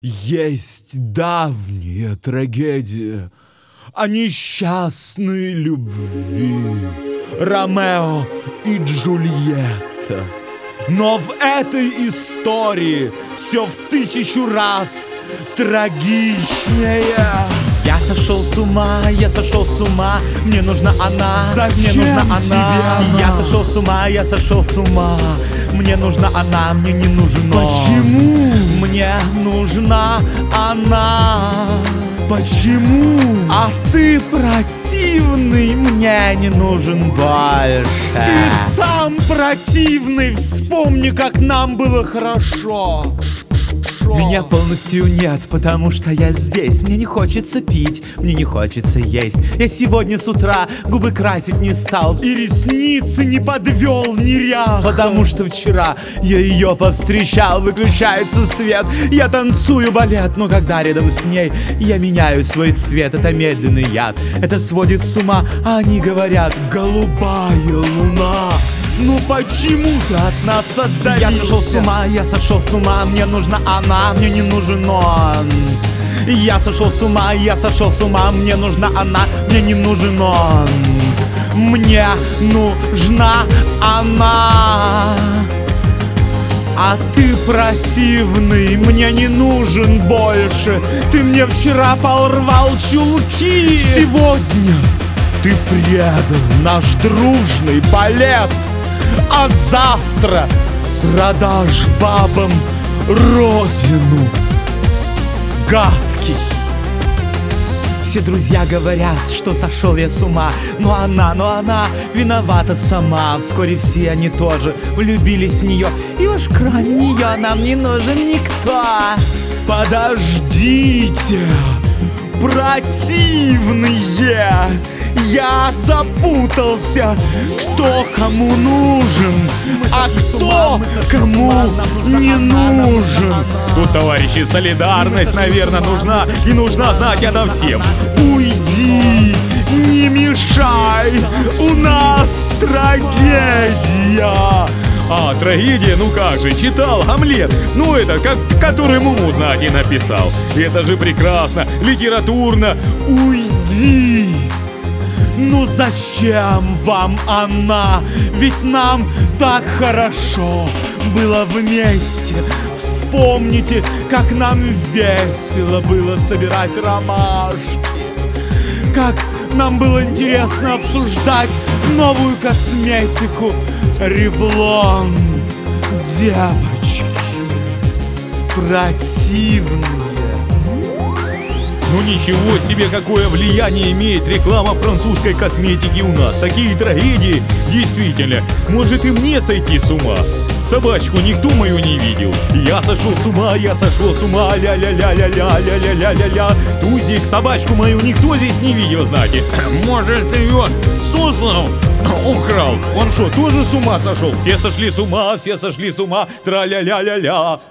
Есть давняя трагедия о несчастной любви Ромео и Джульетта. Но в этой истории все в 1000 раз трагичнее. Я сошел с ума, мне нужна она. Зачем мне нужна тебе она? она? Я сошел с ума, мне нужна она, мне не нужен он. Почему? Мне нужна она. Почему? А ты противный, мне не нужен больше. Ты сам противный, вспомни, как нам было хорошо. Меня полностью нет, потому что я здесь. Мне не хочется пить, мне не хочется есть. Я сегодня с утра губы красить не стал И ресницы не подвел неряха, потому что вчера я ее повстречал. Выключается свет, я танцую балет, но когда рядом с ней я меняю свой цвет. Это медленный яд, это сводит с ума. А они говорят: голубая луна. Ну почему ты от нас отдалился? Я сошел с ума, мне нужна она, мне не нужен он. Я сошел с ума, мне нужна она, мне не нужен он. Мне нужна она. А ты противный, мне не нужен больше. Ты мне вчера порвал чулки. Сегодня ты предал наш дружный балет, а завтра продашь бабам родину, гадкий. Все друзья говорят, что сошел я с ума. Но она виновата сама. Вскоре все они тоже влюбились в нее, и уж кроме нее нам не нужен никто. Подождите, противные! Я запутался, кто кому нужен, а кто кому не нужен. Тут, товарищи, солидарность, наверное, нужна. И нужна знать это всем. Уйди, не мешай, у нас трагедия. А, трагедия, ну как же, читал Гамлет. Ну это, который Муму, знаете, написал. Это же прекрасно, литературно. Уйди. Ну зачем вам она? Ведь нам так хорошо было вместе. Вспомните, как нам весело было собирать ромашки, как нам было интересно обсуждать новую косметику Ревлон. Девочки противные. Ну ничего себе, какое влияние имеет реклама французской косметики у нас. Такие трагедии, действительно. Может и мне сойти с ума? Собачку никто мою не видел. Я сошел с ума, ля-ля-ля-ля-ля-ля-ля-ля-ля-ля-ля. Тузик, собачку мою никто здесь не видел, знаете. Может, ее суслов украл. Он что, тоже с ума сошел? Все сошли с ума, тра-ля-ля-ля-ля.